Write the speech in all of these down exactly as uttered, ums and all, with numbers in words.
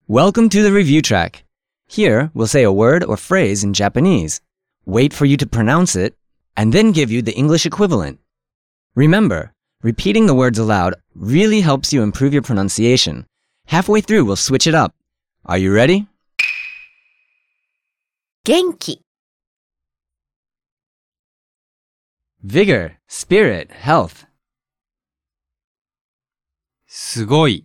Welcome to the review track. Here, we'll say a word or phrase in Japanese, wait for you to pronounce it, and then give you the English equivalent. Remember, repeating the words aloud really helps you improve your pronunciation. Halfway through, we'll switch it up. Are you ready? 元気 Vigor, spirit, health. すごい、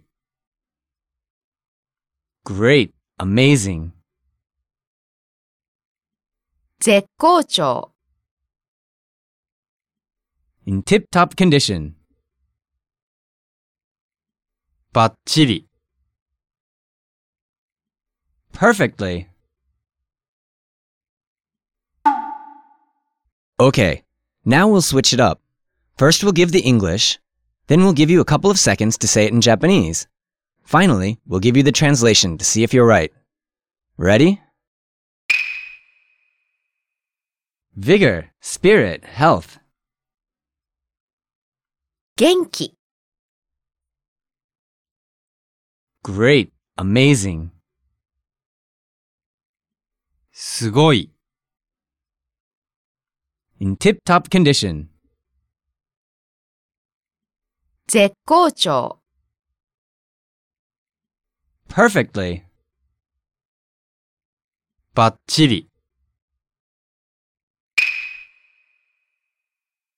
Great, amazing. 絶好調 In tip-top condition. バッチリ、 Perfectly. Okay, now we'll switch it up. First we'll give the English, then we'll give you a couple of seconds to say it in Japanese. Finally, we'll give you the translation to see if you're right. Ready? Vigor, spirit, health. 元気 Great, amazing. すごい、 In tip-top condition. 絶好調 Perfectly. バッチリ。